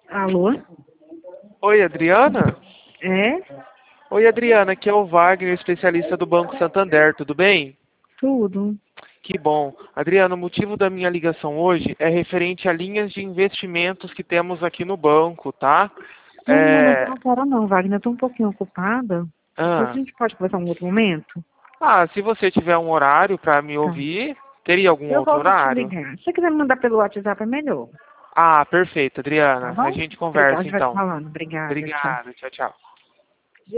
Alô? Oi, Adriana? É? Oi, Adriana, aqui é o Wagner, especialista do Banco Santander, tudo bem? Tudo. Que bom. Adriana, o motivo da minha ligação hoje é referente a linhas de investimentos que temos aqui no banco, tá? Não, no momento eu não quero não, Wagner. Eu tô um pouquinho ocupada. Depois a Ah, gente pode conversar em um outro momento? se você tiver um horário para me Tá. ouvir, teria algum Eu outro volto a te horário? ligar. Se você quiser me mandar pelo WhatsApp é melhor. Ah, perfeito, Tá Adriana. A bom? gente Obrigada, a conversa gente vai se então. falando. Obrigada, tchau. Obrigado, tchau, tchau.